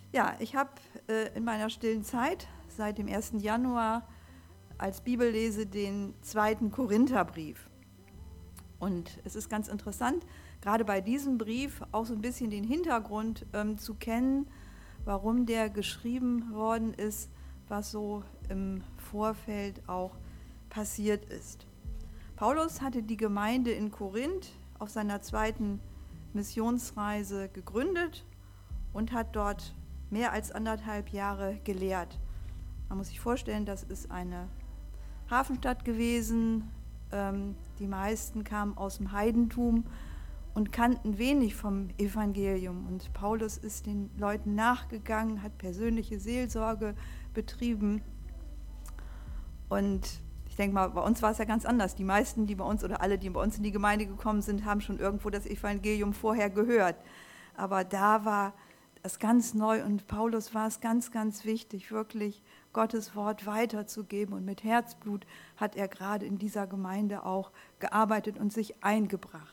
Ja, ich habe in meiner stillen Zeit seit dem 1. Januar als Bibellese den 2. Korintherbrief. Und es ist ganz interessant, gerade bei diesem Brief auch so ein bisschen den Hintergrund zu kennen, warum der geschrieben worden ist, was so im Vorfeld auch passiert ist. Paulus hatte die Gemeinde in Korinth auf seiner 2. Missionsreise gegründet und hat dort mehr als 1,5 Jahre gelehrt. Man muss sich vorstellen, das ist eine Hafenstadt gewesen. Die meisten kamen aus dem Heidentum und kannten wenig vom Evangelium. Und Paulus ist den Leuten nachgegangen, hat persönliche Seelsorge betrieben. Und ich denke mal, bei uns war es ja ganz anders. Die meisten, die bei uns oder alle, die bei uns in die Gemeinde gekommen sind, haben schon irgendwo das Evangelium vorher gehört. Aber da war es ganz neu und Paulus war es ganz, ganz wichtig, wirklich Gottes Wort weiterzugeben. Und mit Herzblut hat er gerade in dieser Gemeinde auch gearbeitet und sich eingebracht.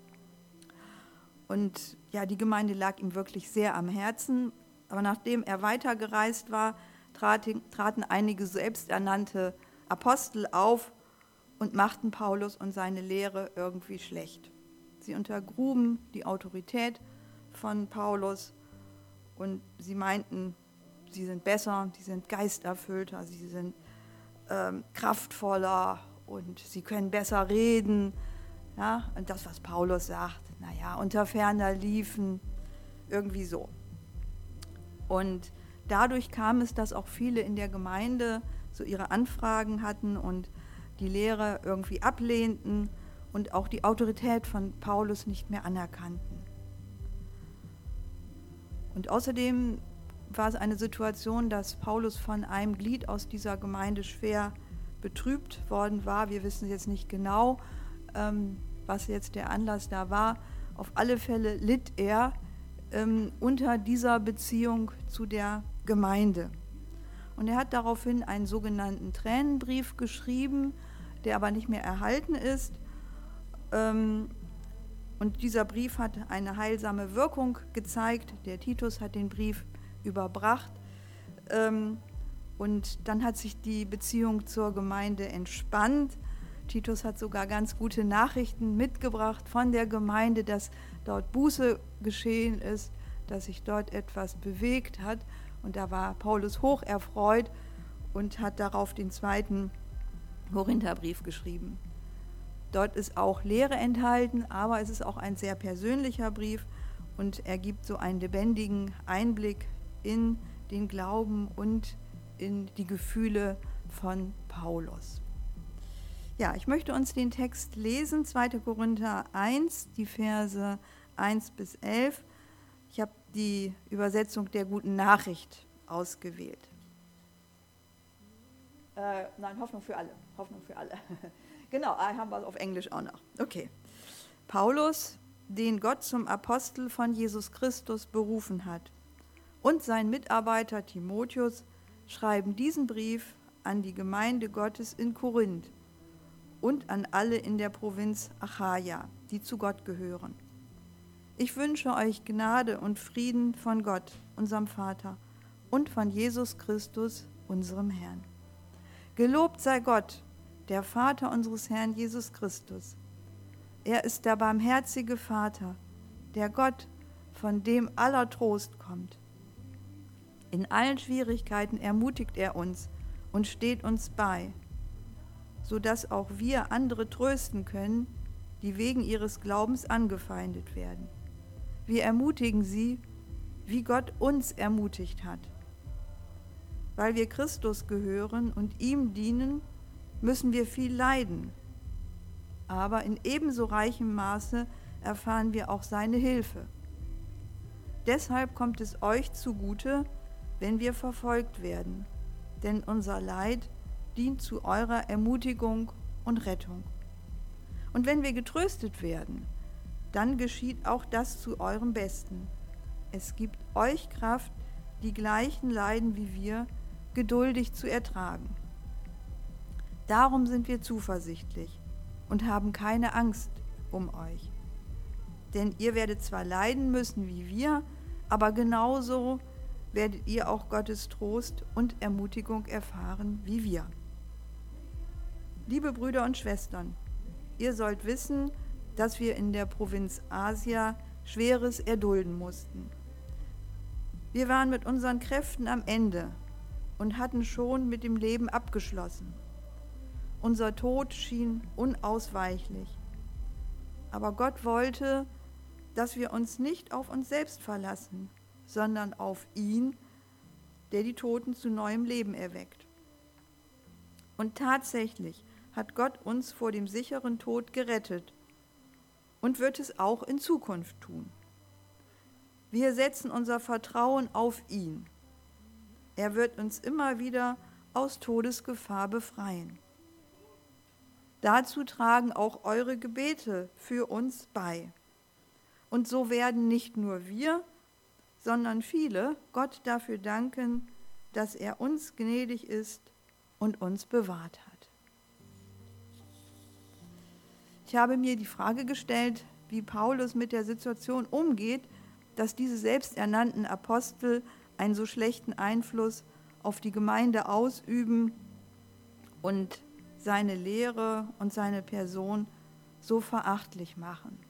Und ja, die Gemeinde lag ihm wirklich sehr am Herzen. Aber nachdem er weitergereist war, traten einige selbsternannte Apostel auf und machten Paulus und seine Lehre irgendwie schlecht. Sie untergruben die Autorität von Paulus und sie meinten, sie sind besser, sie sind geisterfüllter, sie sind kraftvoller und sie können besser reden. Ja? Und das, was Paulus sagt, naja, unter ferner liefen, irgendwie so. Und dadurch kam es, dass auch viele in der Gemeinde so ihre Anfragen hatten und die Lehre irgendwie ablehnten und auch die Autorität von Paulus nicht mehr anerkannten. Und außerdem war es eine Situation, dass Paulus von einem Glied aus dieser Gemeinde schwer betrübt worden war. Wir wissen jetzt nicht genau, was jetzt der Anlass da war. Auf alle Fälle litt er unter dieser Beziehung zu der Gemeinde. Und er hat daraufhin einen sogenannten Tränenbrief geschrieben, der aber nicht mehr erhalten ist. Und dieser Brief hat eine heilsame Wirkung gezeigt. Der Titus hat den Brief überbracht. Und dann hat sich die Beziehung zur Gemeinde entspannt. Titus hat sogar ganz gute Nachrichten mitgebracht von der Gemeinde, dass dort Buße geschehen ist, dass sich dort etwas bewegt hat. Und da war Paulus hoch erfreut und hat darauf den 2. Korintherbrief geschrieben. Dort ist auch Lehre enthalten, aber es ist auch ein sehr persönlicher Brief und er gibt so einen lebendigen Einblick in den Glauben und in die Gefühle von Paulus. Ja, ich möchte uns den Text lesen, 2. Korinther 1, die Verse 1 bis 11. Ich habe die Übersetzung der Guten Nachricht ausgewählt. Nein, Hoffnung für alle. Hoffnung für alle. Genau, haben wir auf Englisch auch noch. Okay. Paulus, den Gott zum Apostel von Jesus Christus berufen hat, und sein Mitarbeiter Timotheus schreiben diesen Brief an die Gemeinde Gottes in Korinth und an alle in der Provinz Achaia, die zu Gott gehören. Ich wünsche euch Gnade und Frieden von Gott, unserem Vater, und von Jesus Christus, unserem Herrn. Gelobt sei Gott, der Vater unseres Herrn Jesus Christus. Er ist der barmherzige Vater, der Gott, von dem aller Trost kommt. In allen Schwierigkeiten ermutigt er uns und steht uns bei, sodass auch wir andere trösten können, die wegen ihres Glaubens angefeindet werden. Wir ermutigen sie, wie Gott uns ermutigt hat. Weil wir Christus gehören und ihm dienen, müssen wir viel leiden. Aber in ebenso reichem Maße erfahren wir auch seine Hilfe. Deshalb kommt es euch zugute, wenn wir verfolgt werden, denn unser Leid dient zu eurer Ermutigung und Rettung. Und wenn wir getröstet werden, dann geschieht auch das zu eurem Besten. Es gibt euch Kraft, die gleichen Leiden wie wir geduldig zu ertragen. Darum sind wir zuversichtlich und haben keine Angst um euch. Denn ihr werdet zwar leiden müssen wie wir, aber genauso werdet ihr auch Gottes Trost und Ermutigung erfahren wie wir. Liebe Brüder und Schwestern, ihr sollt wissen, dass wir in der Provinz Asia Schweres erdulden mussten. Wir waren mit unseren Kräften am Ende und hatten schon mit dem Leben abgeschlossen. Unser Tod schien unausweichlich. Aber Gott wollte, dass wir uns nicht auf uns selbst verlassen, sondern auf ihn, der die Toten zu neuem Leben erweckt. Und tatsächlich hat Gott uns vor dem sicheren Tod gerettet und wird es auch in Zukunft tun. Wir setzen unser Vertrauen auf ihn. Er wird uns immer wieder aus Todesgefahr befreien. Dazu tragen auch eure Gebete für uns bei. Und so werden nicht nur wir, sondern viele Gott dafür danken, dass er uns gnädig ist und uns bewahrt hat. Ich habe mir die Frage gestellt, wie Paulus mit der Situation umgeht, dass diese selbsternannten Apostel einen so schlechten Einfluss auf die Gemeinde ausüben und seine Lehre und seine Person so verachtlich machen.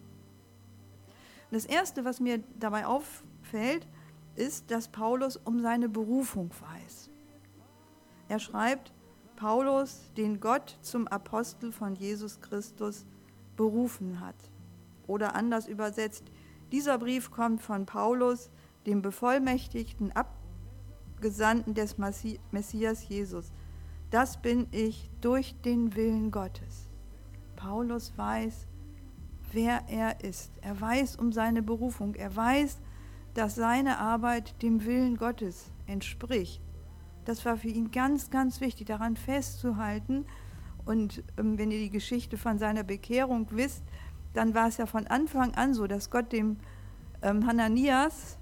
Das Erste, was mir dabei auffällt, ist, dass Paulus um seine Berufung weiß. Er schreibt, Paulus, den Gott zum Apostel von Jesus Christus berufen hat. Oder anders übersetzt, dieser Brief kommt von Paulus, dem bevollmächtigten Abgesandten des Messias Jesus. Das bin ich durch den Willen Gottes. Paulus weiß, wer er ist. Er weiß um seine Berufung. Er weiß, dass seine Arbeit dem Willen Gottes entspricht. Das war für ihn ganz, ganz wichtig, daran festzuhalten. Und wenn ihr die Geschichte von seiner Bekehrung wisst, dann war es ja von Anfang an so, dass Gott dem Hananias,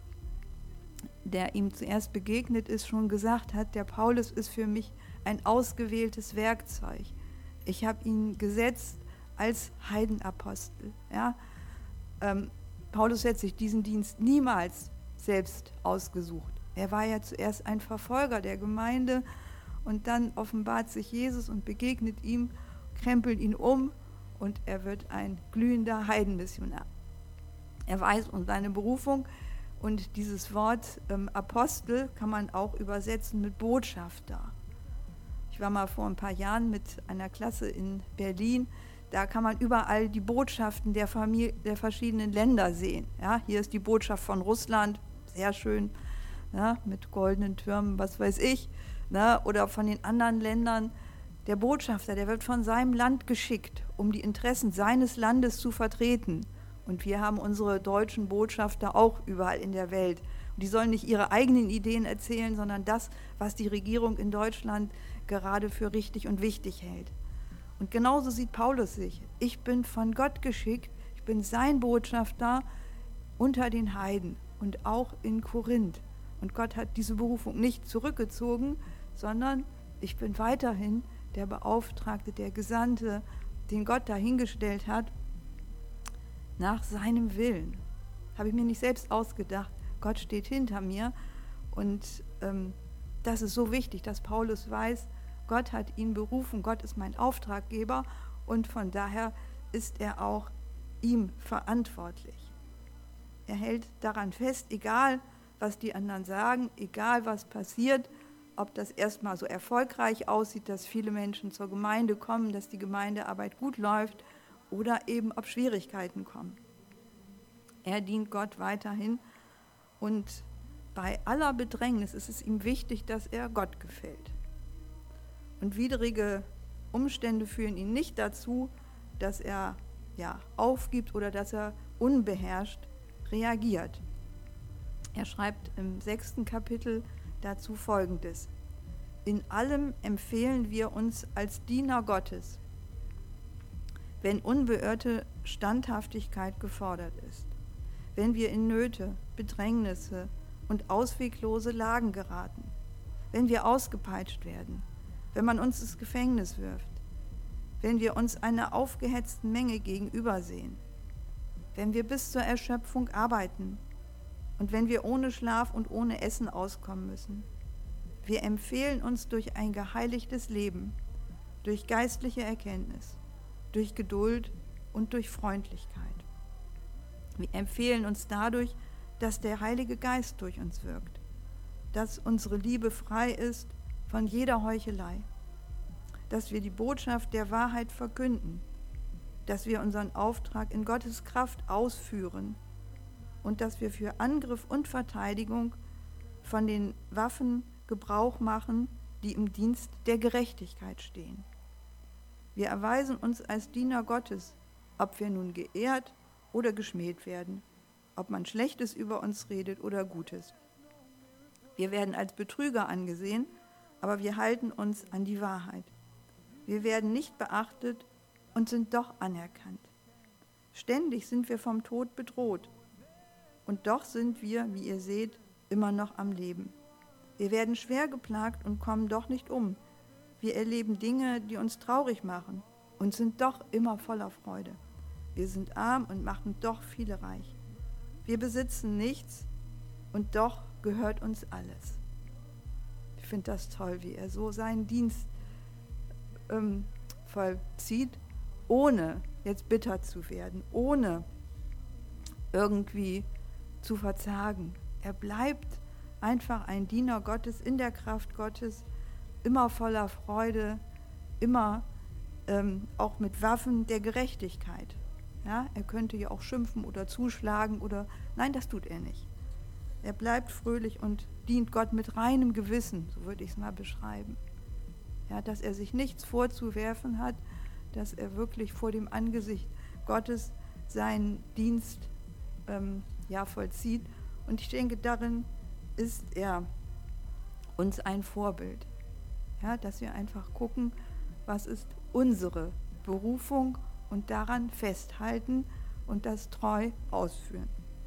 der ihm zuerst begegnet ist, schon gesagt hat, der Paulus ist für mich ein ausgewähltes Werkzeug. Ich habe ihn gesetzt als Heidenapostel. Ja? Paulus hat sich diesen Dienst niemals selbst ausgesucht. Er war ja zuerst ein Verfolger der Gemeinde und dann offenbart sich Jesus und begegnet ihm, krempelt ihn um und er wird ein glühender Heidenmissionar. Er weiß um seine Berufung und dieses Wort Apostel kann man auch übersetzen mit Botschafter. Ich war mal vor ein paar Jahren mit einer Klasse in Berlin. Da kann man überall die Botschaften der verschiedenen Länder sehen. Ja, hier ist die Botschaft von Russland, sehr schön, ja, mit goldenen Türmen, was weiß ich. Ne, oder von den anderen Ländern. Der Botschafter, der wird von seinem Land geschickt, um die Interessen seines Landes zu vertreten. Und wir haben unsere deutschen Botschafter auch überall in der Welt. Und die sollen nicht ihre eigenen Ideen erzählen, sondern das, was die Regierung in Deutschland gerade für richtig und wichtig hält. Und genauso sieht Paulus sich. Ich bin von Gott geschickt, ich bin sein Botschafter unter den Heiden und auch in Korinth. Und Gott hat diese Berufung nicht zurückgezogen, sondern ich bin weiterhin der Beauftragte, der Gesandte, den Gott dahingestellt hat, nach seinem Willen. Habe ich mir nicht selbst ausgedacht. Gott steht hinter mir. Und das ist so wichtig, dass Paulus weiß, Gott hat ihn berufen, Gott ist mein Auftraggeber und von daher ist er auch ihm verantwortlich. Er hält daran fest, egal was die anderen sagen, egal was passiert, ob das erstmal so erfolgreich aussieht, dass viele Menschen zur Gemeinde kommen, dass die Gemeindearbeit gut läuft oder eben ob Schwierigkeiten kommen. Er dient Gott weiterhin und bei aller Bedrängnis ist es ihm wichtig, dass er Gott gefällt. Und widrige Umstände führen ihn nicht dazu, dass er aufgibt oder dass er unbeherrscht reagiert. Er schreibt im 6. Kapitel dazu Folgendes: In allem empfehlen wir uns als Diener Gottes, wenn unbeirrte Standhaftigkeit gefordert ist, wenn wir in Nöte, Bedrängnisse und ausweglose Lagen geraten, wenn wir ausgepeitscht werden, wenn man uns ins Gefängnis wirft, wenn wir uns einer aufgehetzten Menge gegenübersehen, wenn wir bis zur Erschöpfung arbeiten, und wenn wir ohne Schlaf und ohne Essen auskommen müssen. Wir empfehlen uns durch ein geheiligtes Leben, durch geistliche Erkenntnis, durch Geduld und durch Freundlichkeit. Wir empfehlen uns dadurch, dass der Heilige Geist durch uns wirkt, dass unsere Liebe frei ist von jeder Heuchelei, dass wir die Botschaft der Wahrheit verkünden, dass wir unseren Auftrag in Gottes Kraft ausführen und dass wir für Angriff und Verteidigung von den Waffen Gebrauch machen, die im Dienst der Gerechtigkeit stehen. Wir erweisen uns als Diener Gottes, ob wir nun geehrt oder geschmäht werden, ob man Schlechtes über uns redet oder Gutes. Wir werden als Betrüger angesehen, aber wir halten uns an die Wahrheit. Wir werden nicht beachtet und sind doch anerkannt. Ständig sind wir vom Tod bedroht. Und doch sind wir, wie ihr seht, immer noch am Leben. Wir werden schwer geplagt und kommen doch nicht um. Wir erleben Dinge, die uns traurig machen und sind doch immer voller Freude. Wir sind arm und machen doch viele reich. Wir besitzen nichts und doch gehört uns alles. Ich finde das toll, wie er so seinen Dienst vollzieht, ohne jetzt bitter zu werden, ohne irgendwie zu verzagen. Er bleibt einfach ein Diener Gottes in der Kraft Gottes, immer voller Freude, immer auch mit Waffen der Gerechtigkeit. Ja, er könnte ja auch schimpfen oder zuschlagen oder, nein, das tut er nicht. Er bleibt fröhlich und dient Gott mit reinem Gewissen, so würde ich es mal beschreiben. Ja, dass er sich nichts vorzuwerfen hat, dass er wirklich vor dem Angesicht Gottes seinen Dienst vollzieht. Und ich denke, darin ist er uns ein Vorbild. Ja, dass wir einfach gucken, was ist unsere Berufung und daran festhalten und das treu ausführen.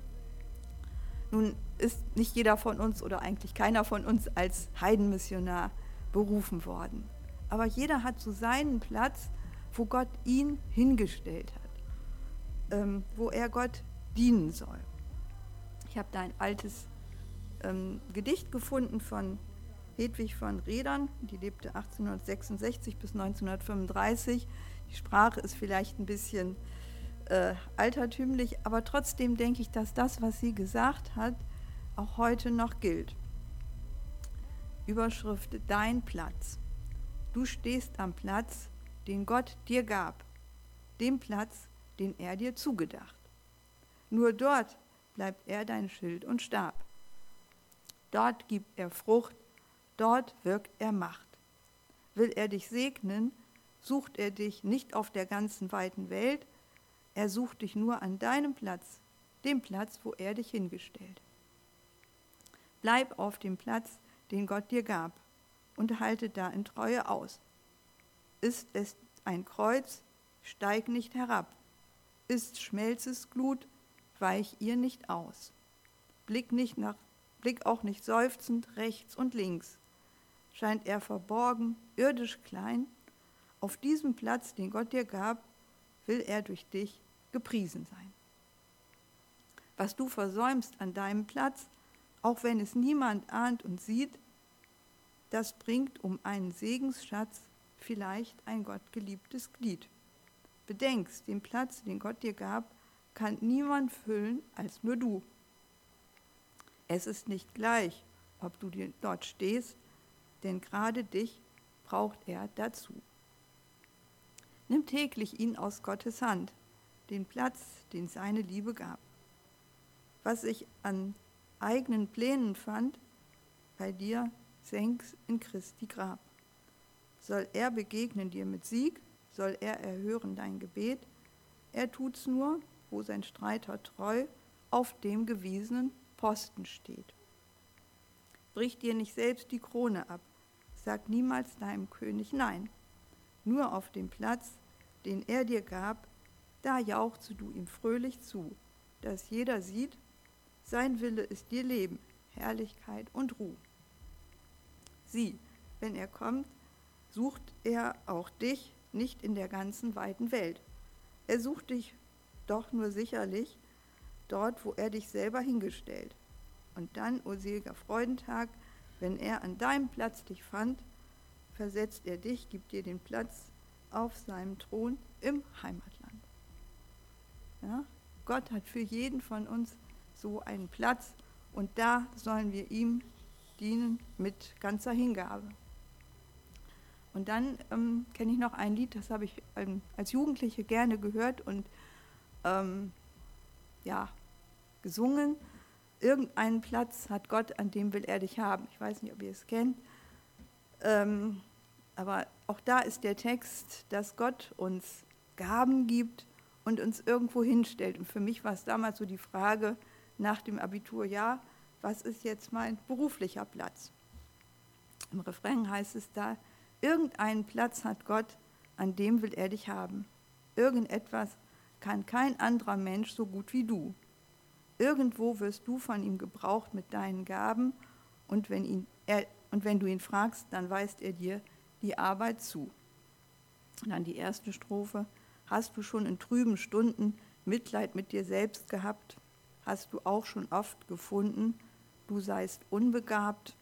Nun ist nicht jeder von uns oder eigentlich keiner von uns als Heidenmissionar berufen worden. Aber jeder hat so seinen Platz, wo Gott ihn hingestellt hat, wo er Gott dienen soll. Ich habe da ein altes Gedicht gefunden von Hedwig von Redern, die lebte 1866 bis 1935. Die Sprache ist vielleicht ein bisschen altertümlich, aber trotzdem denke ich, dass das, was sie gesagt hat, auch heute noch gilt. Überschrift: Dein Platz. Du stehst am Platz, den Gott dir gab, dem Platz, den er dir zugedacht. Nur dort bleibt er dein Schild und Stab. Dort gibt er Frucht, dort wirkt er Macht. Will er dich segnen, sucht er dich nicht auf der ganzen weiten Welt, er sucht dich nur an deinem Platz, dem Platz, wo er dich hingestellt. Bleib auf dem Platz, den Gott dir gab, und halte da in Treue aus. Ist es ein Kreuz, steig nicht herab. Ist Schmelzes Glut, weich ihr nicht aus. Blick auch nicht seufzend rechts und links. Scheint er verborgen, irdisch klein, auf diesem Platz, den Gott dir gab, will er durch dich gepriesen sein. Was du versäumst an deinem Platz, auch wenn es niemand ahnt und sieht, das bringt um einen Segensschatz vielleicht ein gottgeliebtes Glied. Bedenkst, den Platz, den Gott dir gab, kann niemand füllen als nur du. Es ist nicht gleich, ob du dort stehst, denn gerade dich braucht er dazu. Nimm täglich ihn aus Gottes Hand, den Platz, den seine Liebe gab. Was ich an eigenen Plänen fand, bei dir senk's in Christi Grab. Soll er begegnen dir mit Sieg, soll er erhören dein Gebet, er tut's nur, wo sein Streiter treu auf dem gewiesenen Posten steht. Brich dir nicht selbst die Krone ab, sag niemals deinem König Nein. Nur auf dem Platz, den er dir gab, da jauchze du ihm fröhlich zu, dass jeder sieht, sein Wille ist dir Leben, Herrlichkeit und Ruh. Sieh, wenn er kommt, sucht er auch dich nicht in der ganzen weiten Welt. Er sucht dich doch nur sicherlich dort, wo er dich selber hingestellt. Und dann, o seliger Freudentag, wenn er an deinem Platz dich fand, versetzt er dich, gibt dir den Platz auf seinem Thron im Heimatland. Ja? Gott hat für jeden von uns so einen Platz und da sollen wir ihm dienen mit ganzer Hingabe. Und dann kenne ich noch ein Lied, das habe ich als Jugendliche gerne gehört und gesungen. Irgendeinen Platz hat Gott, an dem will er dich haben. Ich weiß nicht, ob ihr es kennt. Aber auch da ist der Text, dass Gott uns Gaben gibt und uns irgendwo hinstellt. Und für mich war es damals so die Frage nach dem Abitur, ja, was ist jetzt mein beruflicher Platz? Im Refrain heißt es da, irgendeinen Platz hat Gott, an dem will er dich haben. Irgendetwas kann kein anderer Mensch so gut wie du. Irgendwo wirst du von ihm gebraucht mit deinen Gaben und wenn du ihn fragst, dann weist er dir die Arbeit zu. Und dann die erste Strophe. Hast du schon in trüben Stunden Mitleid mit dir selbst gehabt? Hast du auch schon oft gefunden, du seist unbegabt?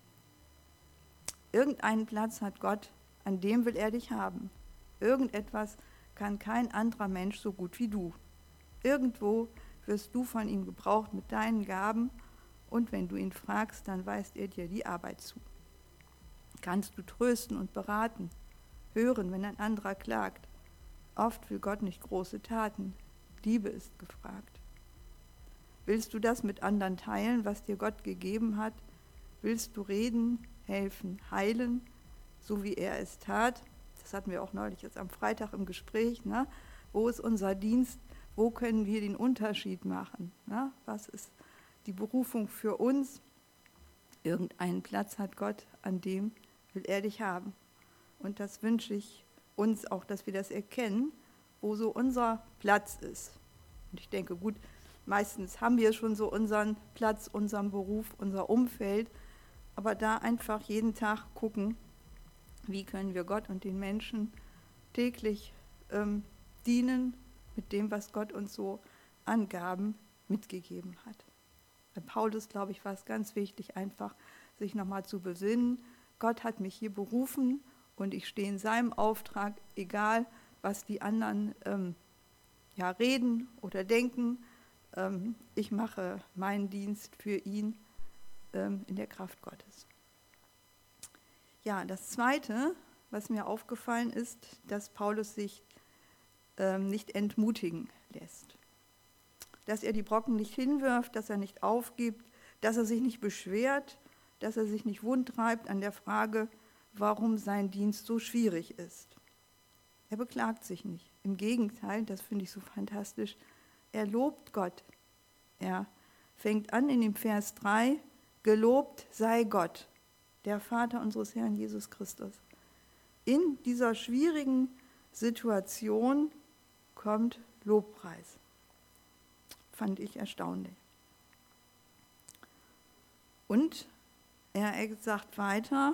Irgendeinen Platz hat Gott, an dem will er dich haben. Irgendetwas kann kein anderer Mensch so gut wie du. Irgendwo wirst du von ihm gebraucht mit deinen Gaben und wenn du ihn fragst, dann weist er dir die Arbeit zu. Kannst du trösten und beraten, hören, wenn ein anderer klagt. Oft will Gott nicht große Taten, Liebe ist gefragt. Willst du das mit anderen teilen, was dir Gott gegeben hat? Willst du reden, helfen, heilen, so wie er es tat? Das hatten wir auch neulich jetzt am Freitag im Gespräch. Ne? Wo ist unser Dienst? Wo können wir den Unterschied machen? Ne? Was ist die Berufung für uns? Irgendeinen Platz hat Gott, an dem will er dich haben. Und das wünsche ich uns auch, dass wir das erkennen, wo so unser Platz ist. Und ich denke, gut, meistens haben wir schon so unseren Platz, unseren Beruf, unser Umfeld, aber da einfach jeden Tag gucken, wie können wir Gott und den Menschen täglich dienen mit dem, was Gott uns so an Gaben mitgegeben hat. Bei Paulus, glaube ich, war es ganz wichtig, einfach sich nochmal zu besinnen, Gott hat mich hier berufen und ich stehe in seinem Auftrag, egal was die anderen reden oder denken. Ich mache meinen Dienst für ihn in der Kraft Gottes. Ja, das Zweite, was mir aufgefallen ist, dass Paulus sich nicht entmutigen lässt. Dass er die Brocken nicht hinwirft, dass er nicht aufgibt, dass er sich nicht beschwert, dass er sich nicht wundtreibt an der Frage, warum sein Dienst so schwierig ist. Er beklagt sich nicht. Im Gegenteil, das finde ich so fantastisch, er lobt Gott. Er fängt an in dem Vers 3, gelobt sei Gott, der Vater unseres Herrn Jesus Christus. In dieser schwierigen Situation kommt Lobpreis. Fand ich erstaunlich. Und er sagt weiter,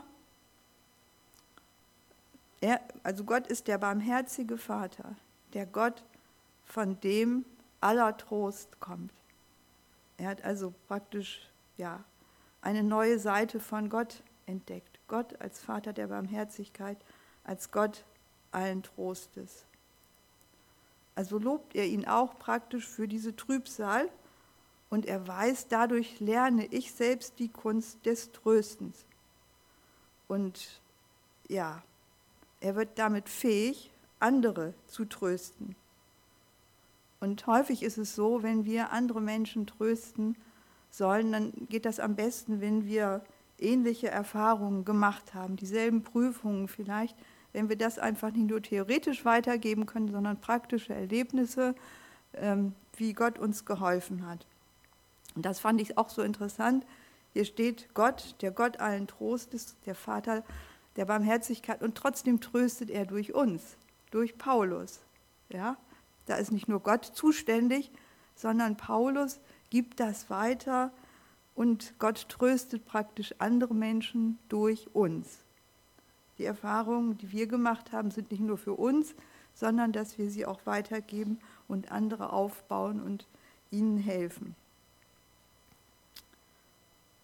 also Gott ist der barmherzige Vater, der Gott, von dem aller Trost kommt. Er hat also praktisch eine neue Seite von Gott entdeckt. Gott als Vater der Barmherzigkeit, als Gott allen Trostes. Also lobt er ihn auch praktisch für diese Trübsal und er weiß, dadurch lerne ich selbst die Kunst des Tröstens. Und er wird damit fähig, andere zu trösten. Und häufig ist es so, wenn wir andere Menschen trösten sollen, dann geht das am besten, wenn wir ähnliche Erfahrungen gemacht haben, dieselben Prüfungen vielleicht, wenn wir das einfach nicht nur theoretisch weitergeben können, sondern praktische Erlebnisse, wie Gott uns geholfen hat. Und das fand ich auch so interessant. Hier steht Gott, der Gott allen Trostes, der Vater der Barmherzigkeit und trotzdem tröstet er durch uns, durch Paulus. Ja? Da ist nicht nur Gott zuständig, sondern Paulus gibt das weiter und Gott tröstet praktisch andere Menschen durch uns. Die Erfahrungen, die wir gemacht haben, sind nicht nur für uns, sondern dass wir sie auch weitergeben und andere aufbauen und ihnen helfen.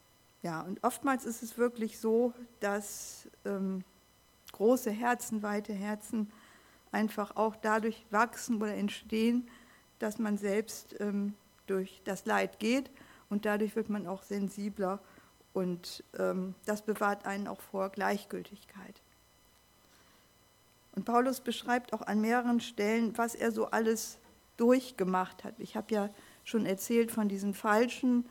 Ja, und oftmals ist es wirklich so, dass große Herzen, weite Herzen einfach auch dadurch wachsen oder entstehen, dass man selbst durch das Leid geht und dadurch wird man auch sensibler und das bewahrt einen auch vor Gleichgültigkeit. Und Paulus beschreibt auch an mehreren Stellen, was er so alles durchgemacht hat. Ich habe ja schon erzählt von diesen falschen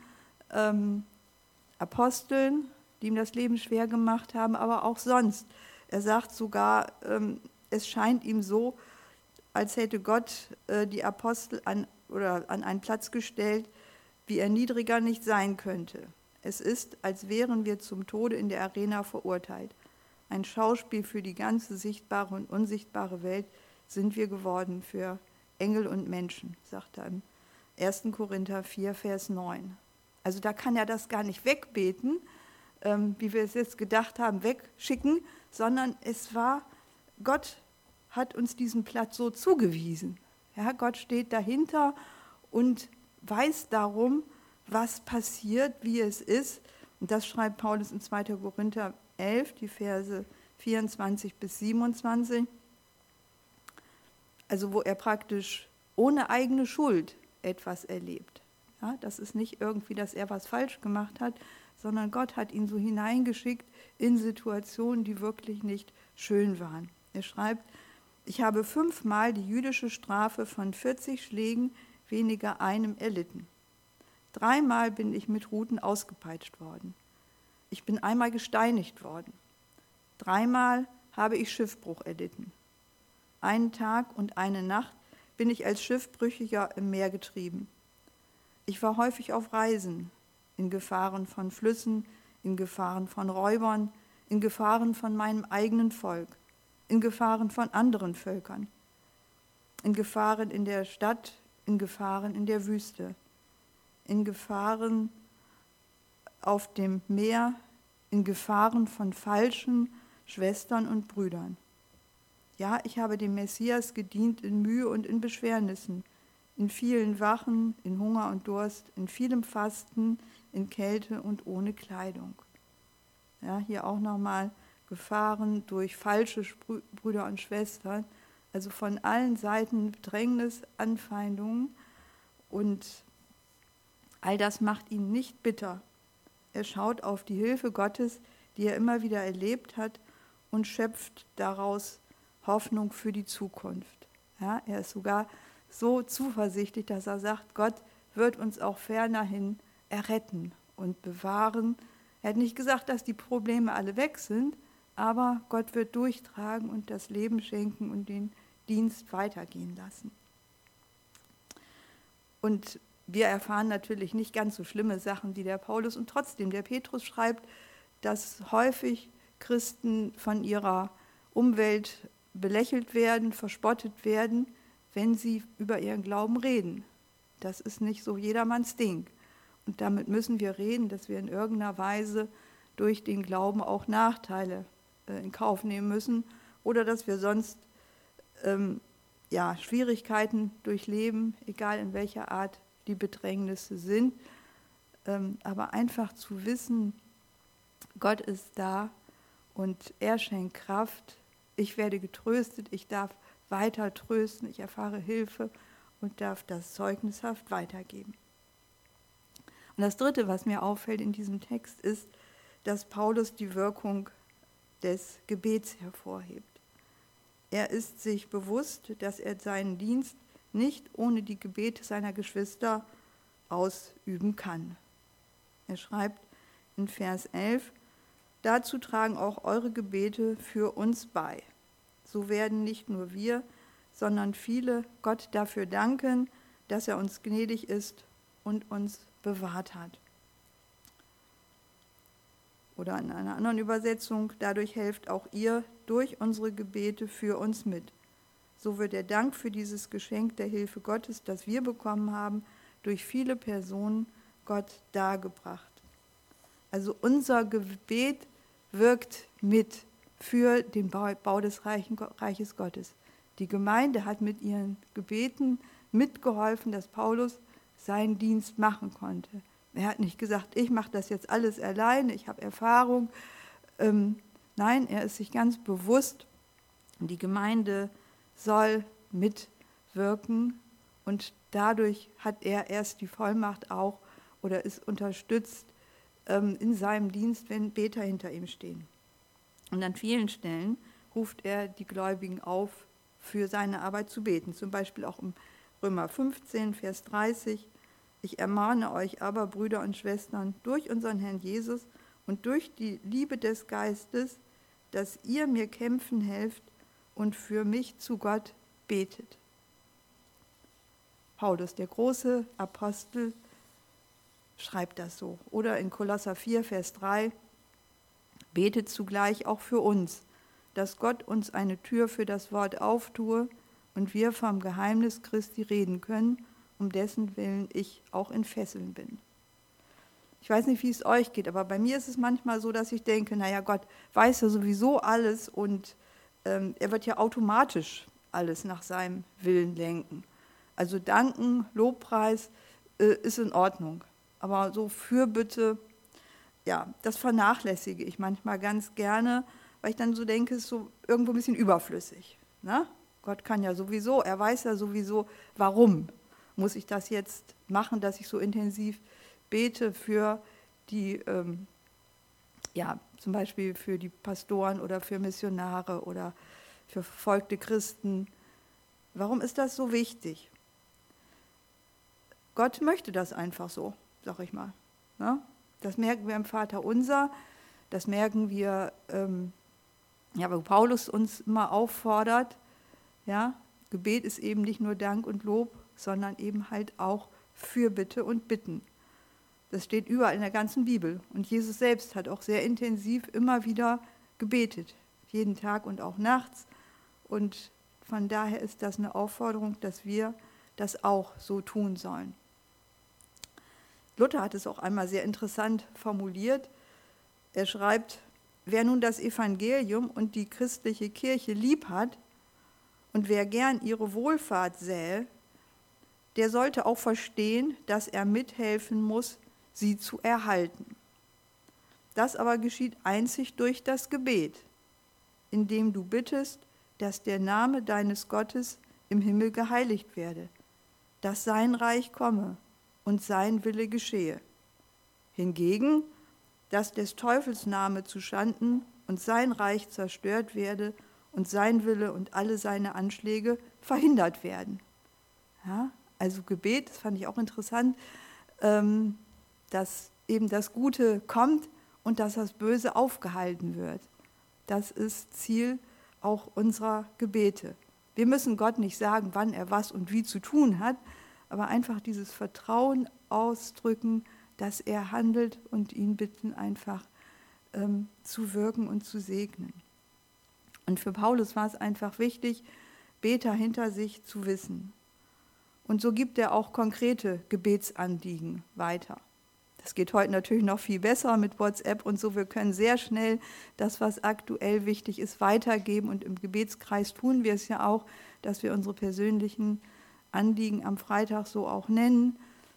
Aposteln, die ihm das Leben schwer gemacht haben, aber auch sonst. Er sagt sogar, es scheint ihm so, als hätte Gott die Apostel an einen Platz gestellt, wie er niedriger nicht sein könnte. Es ist, als wären wir zum Tode in der Arena verurteilt. Ein Schauspiel für die ganze sichtbare und unsichtbare Welt sind wir geworden, für Engel und Menschen, sagt er im 1. Korinther 4, Vers 9. Also da kann er das gar nicht wegbeten, wie wir es jetzt gedacht haben, wegschicken, sondern es war, Gott hat uns diesen Platz so zugewiesen. Ja, Gott steht dahinter und weiß darum, was passiert, wie es ist. Und das schreibt Paulus in 2. Korinther 11, die Verse 24 bis 27. Also wo er praktisch ohne eigene Schuld etwas erlebt. Ja, das ist nicht irgendwie, dass er was falsch gemacht hat, sondern Gott hat ihn so hineingeschickt in Situationen, die wirklich nicht schön waren. Er schreibt, ich habe 5-mal die jüdische Strafe von 40 Schlägen weniger einem erlitten. 3-mal bin ich mit Ruten ausgepeitscht worden. Ich bin einmal gesteinigt worden. 3-mal habe ich Schiffbruch erlitten. Einen Tag und eine Nacht bin ich als Schiffbrüchiger im Meer getrieben. Ich war häufig auf Reisen, in Gefahren von Flüssen, in Gefahren von Räubern, in Gefahren von meinem eigenen Volk, in Gefahren von anderen Völkern, in Gefahren in der Stadt, in Gefahren in der Wüste, in Gefahren auf dem Meer, in Gefahren von falschen Schwestern und Brüdern. Ja, ich habe dem Messias gedient in Mühe und in Beschwernissen, in vielen Wachen, in Hunger und Durst, in vielem Fasten, in Kälte und ohne Kleidung. Ja, hier auch nochmal Gefahren durch falsche Brüder und Schwestern, also von allen Seiten Bedrängnis, Anfeindungen und all das macht ihn nicht bitter. Er schaut auf die Hilfe Gottes, die er immer wieder erlebt hat und schöpft daraus Hoffnung für die Zukunft. Ja, er ist sogar so zuversichtlich, dass er sagt, Gott wird uns auch fernerhin erretten und bewahren. Er hat nicht gesagt, dass die Probleme alle weg sind, aber Gott wird durchtragen und das Leben schenken und den Dienst weitergehen lassen. Und wir erfahren natürlich nicht ganz so schlimme Sachen wie der Paulus und trotzdem, der Petrus schreibt, dass häufig Christen von ihrer Umwelt belächelt werden, verspottet werden, wenn sie über ihren Glauben reden. Das ist nicht so jedermanns Ding. Und damit müssen wir reden, dass wir in irgendeiner Weise durch den Glauben auch Nachteile in Kauf nehmen müssen oder dass wir sonst Schwierigkeiten durchleben, egal in welcher Art die Bedrängnisse sind. Aber einfach zu wissen, Gott ist da und er schenkt Kraft. Ich werde getröstet, ich darf weiter trösten, ich erfahre Hilfe und darf das zeugnishaft weitergeben. Und das Dritte, was mir auffällt in diesem Text, ist, dass Paulus die Wirkung des Gebets hervorhebt. Er ist sich bewusst, dass er seinen Dienst nicht ohne die Gebete seiner Geschwister ausüben kann. Er schreibt in Vers 11, dazu tragen auch eure Gebete für uns bei. So werden nicht nur wir, sondern viele Gott dafür danken, dass er uns gnädig ist und uns bewahrt hat. Oder in einer anderen Übersetzung, dadurch helft auch ihr durch unsere Gebete für uns mit. So wird der Dank für dieses Geschenk der Hilfe Gottes, das wir bekommen haben, durch viele Personen Gott dargebracht. Also unser Gebet wirkt mit für den Bau des Reiches Gottes. Die Gemeinde hat mit ihren Gebeten mitgeholfen, dass Paulus seinen Dienst machen konnte. Er hat nicht gesagt, ich mache das jetzt alles alleine, ich habe Erfahrung. Nein, er ist sich ganz bewusst, die Gemeinde soll mitwirken und dadurch hat er erst die Vollmacht auch oder ist unterstützt in seinem Dienst, wenn Beter hinter ihm stehen. Und an vielen Stellen ruft er die Gläubigen auf, für seine Arbeit zu beten. Zum Beispiel auch im Römer 15, Vers 30. Ich ermahne euch aber, Brüder und Schwestern, durch unseren Herrn Jesus und durch die Liebe des Geistes, dass ihr mir kämpfen helft und für mich zu Gott betet. Paulus, der große Apostel, schreibt das so. Oder in Kolosser 4, Vers 3, betet zugleich auch für uns, dass Gott uns eine Tür für das Wort auftue und wir vom Geheimnis Christi reden können, um dessen Willen ich auch in Fesseln bin. Ich weiß nicht, wie es euch geht, aber bei mir ist es manchmal so, dass ich denke, naja, Gott weiß ja sowieso alles und er wird ja automatisch alles nach seinem Willen lenken. Also danken, Lobpreis ist in Ordnung. Aber so Fürbitte, ja, das vernachlässige ich manchmal ganz gerne, weil ich dann so denke, es ist so irgendwo ein bisschen überflüssig. Ne? Gott kann ja sowieso, er weiß ja sowieso, warum muss ich das jetzt machen, dass ich so intensiv bete für die, zum Beispiel für die Pastoren oder für Missionare oder für verfolgte Christen. Warum ist das so wichtig? Gott möchte das einfach so, sag ich mal. Ne? Das merken wir im Vaterunser, das merken wir, wo Paulus uns immer auffordert. Ja? Gebet ist eben nicht nur Dank und Lob, sondern eben halt auch Fürbitte und Bitten. Das steht überall in der ganzen Bibel. Und Jesus selbst hat auch sehr intensiv immer wieder gebetet, jeden Tag und auch nachts. Und von daher ist das eine Aufforderung, dass wir das auch so tun sollen. Luther hat es auch einmal sehr interessant formuliert. Er schreibt, wer nun das Evangelium und die christliche Kirche lieb hat und wer gern ihre Wohlfahrt sähe, der sollte auch verstehen, dass er mithelfen muss, sie zu erhalten. Das aber geschieht einzig durch das Gebet, indem du bittest, dass der Name deines Gottes im Himmel geheiligt werde, dass sein Reich komme und sein Wille geschehe. Hingegen, dass des Teufels Name zuschanden und sein Reich zerstört werde und sein Wille und alle seine Anschläge verhindert werden. Ja, also Gebet, das fand ich auch interessant, dass eben das Gute kommt und dass das Böse aufgehalten wird. Das ist Ziel auch unserer Gebete. Wir müssen Gott nicht sagen, wann er was und wie zu tun hat, aber einfach dieses Vertrauen ausdrücken, dass er handelt und ihn bitten, einfach zu wirken und zu segnen. Und für Paulus war es einfach wichtig, Beter hinter sich zu wissen. Und so gibt er auch konkrete Gebetsanliegen weiter. Das geht heute natürlich noch viel besser mit WhatsApp und so. Wir können sehr schnell das, was aktuell wichtig ist, weitergeben. Und im Gebetskreis tun wir es ja auch, dass wir unsere persönlichen Anliegen am Freitag so auch nennen.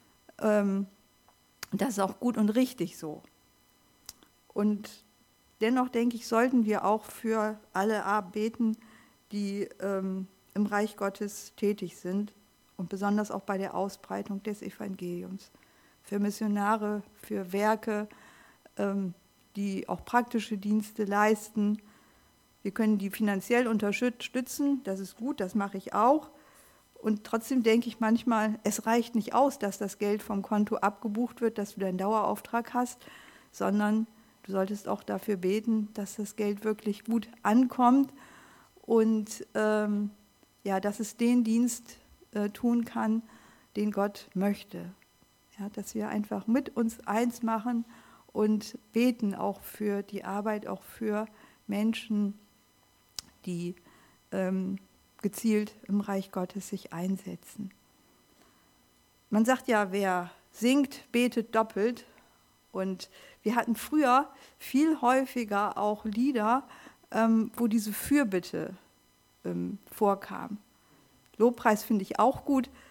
Das ist auch gut und richtig so. Und dennoch, denke ich, sollten wir auch für alle beten, die im Reich Gottes tätig sind und besonders auch bei der Ausbreitung des Evangeliums. Für Missionare, für Werke, die auch praktische Dienste leisten. Wir können die finanziell unterstützen, das ist gut, das mache ich auch. Und trotzdem denke ich manchmal, es reicht nicht aus, dass das Geld vom Konto abgebucht wird, dass du deinen Dauerauftrag hast, sondern du solltest auch dafür beten, dass das Geld wirklich gut ankommt und dass es den Dienst tun kann, den Gott möchte. Ja, dass wir einfach mit uns eins machen und beten auch für die Arbeit, auch für Menschen, die gezielt im Reich Gottes sich einsetzen. Man sagt ja, wer singt, betet doppelt. Und wir hatten früher viel häufiger auch Lieder, wo diese Fürbitte vorkam. Lobpreis finde ich auch gut,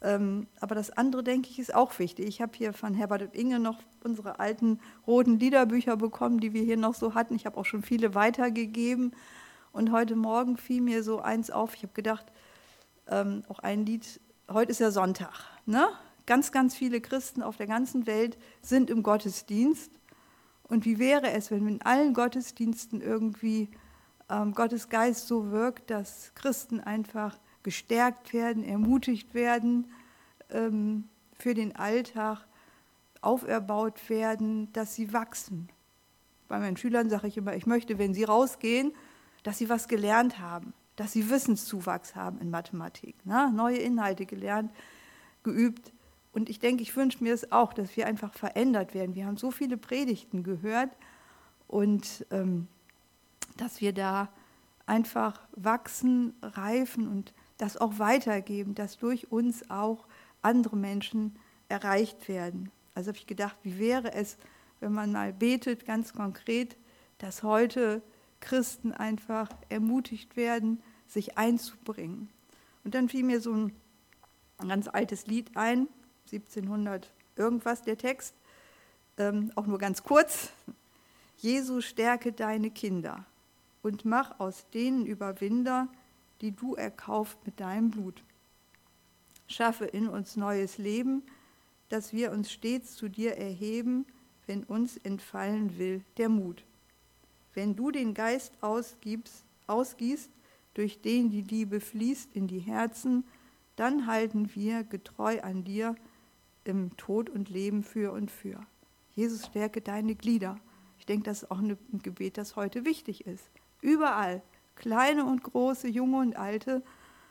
Aber das andere, denke ich, ist auch wichtig. Ich habe hier von Herbert und Inge noch unsere alten roten Liederbücher bekommen, die wir hier noch so hatten. Ich habe auch schon viele weitergegeben. Und heute Morgen fiel mir so eins auf. Ich habe gedacht, auch ein Lied, heute ist ja Sonntag, ne? Ganz, ganz viele Christen auf der ganzen Welt sind im Gottesdienst. Und wie wäre es, wenn in allen Gottesdiensten irgendwie Gottes Geist so wirkt, dass Christen einfach gestärkt werden, ermutigt werden, für den Alltag auferbaut werden, dass sie wachsen. Bei meinen Schülern sage ich immer, ich möchte, wenn sie rausgehen, dass sie was gelernt haben, dass sie Wissenszuwachs haben in Mathematik, ne? Neue Inhalte gelernt, geübt. Und ich denke, ich wünsche mir es auch, dass wir einfach verändert werden. Wir haben so viele Predigten gehört und dass wir da einfach wachsen, reifen und das auch weitergeben, dass durch uns auch andere Menschen erreicht werden. Also habe ich gedacht, wie wäre es, wenn man mal betet, ganz konkret, dass heute Christen einfach ermutigt werden, sich einzubringen. Und dann fiel mir so ein ganz altes Lied ein, 1700 irgendwas der Text, auch nur ganz kurz. Jesus, stärke deine Kinder und mach aus denen Überwinder, die du erkauft mit deinem Blut. Schaffe in uns neues Leben, dass wir uns stets zu dir erheben, wenn uns entfallen will der Mut. Wenn du den Geist ausgießt, durch den die Liebe fließt in die Herzen, dann halten wir getreu an dir im Tod und Leben für und für. Jesus, stärke deine Glieder. Ich denke, das ist auch ein Gebet, das heute wichtig ist. Überall, kleine und große, junge und alte,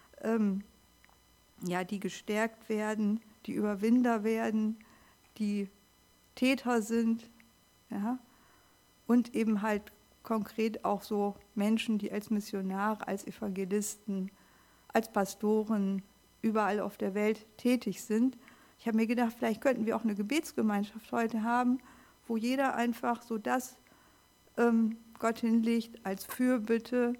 die gestärkt werden, die Überwinder werden, die Täter sind, ja, und eben halt konkret auch so Menschen, die als Missionare, als Evangelisten, als Pastoren überall auf der Welt tätig sind. Ich habe mir gedacht, vielleicht könnten wir auch eine Gebetsgemeinschaft heute haben, wo jeder einfach so das Gott hinlegt als Fürbitte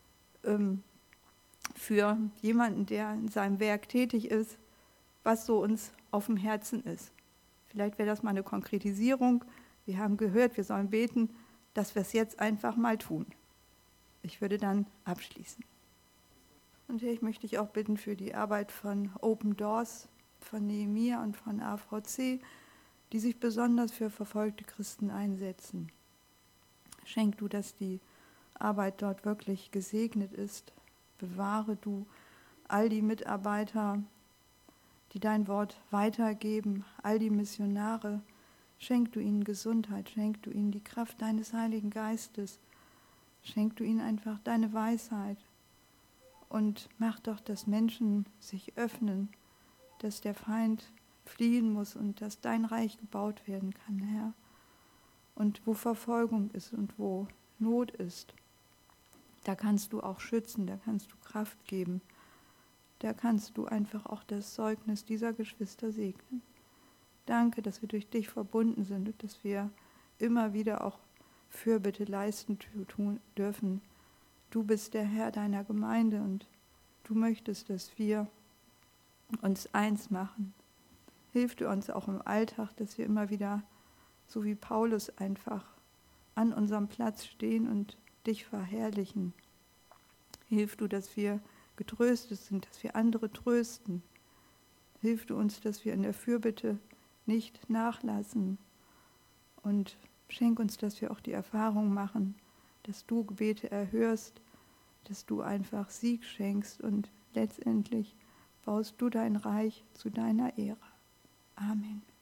für jemanden, der in seinem Werk tätig ist, was so uns auf dem Herzen ist. Vielleicht wäre das mal eine Konkretisierung. Wir haben gehört, wir sollen beten, dass wir es jetzt einfach mal tun. Ich würde dann abschließen. Und hier möchte ich auch bitten für die Arbeit von Open Doors, von Nehemia und von AVC, die sich besonders für verfolgte Christen einsetzen. Schenk du, dass die Arbeit dort wirklich gesegnet ist. Bewahre du all die Mitarbeiter, die dein Wort weitergeben, all die Missionare. Schenk du ihnen Gesundheit, schenk du ihnen die Kraft deines Heiligen Geistes. Schenk du ihnen einfach deine Weisheit. Und mach doch, dass Menschen sich öffnen, dass der Feind fliehen muss und dass dein Reich gebaut werden kann, Herr. Und wo Verfolgung ist und wo Not ist, da kannst du auch schützen, da kannst du Kraft geben. Da kannst du einfach auch das Zeugnis dieser Geschwister segnen. Danke, dass wir durch dich verbunden sind und dass wir immer wieder auch Fürbitte leisten tun dürfen. Du bist der Herr deiner Gemeinde und du möchtest, dass wir uns eins machen. Hilf du uns auch im Alltag, dass wir immer wieder, so wie Paulus, einfach an unserem Platz stehen und dich verherrlichen. Hilf du, dass wir getröstet sind, dass wir andere trösten. Hilf du uns, dass wir in der Fürbitte nicht nachlassen. Und schenk uns, dass wir auch die Erfahrung machen, dass du Gebete erhörst, dass du einfach Sieg schenkst und letztendlich baust du dein Reich zu deiner Ehre. Amen.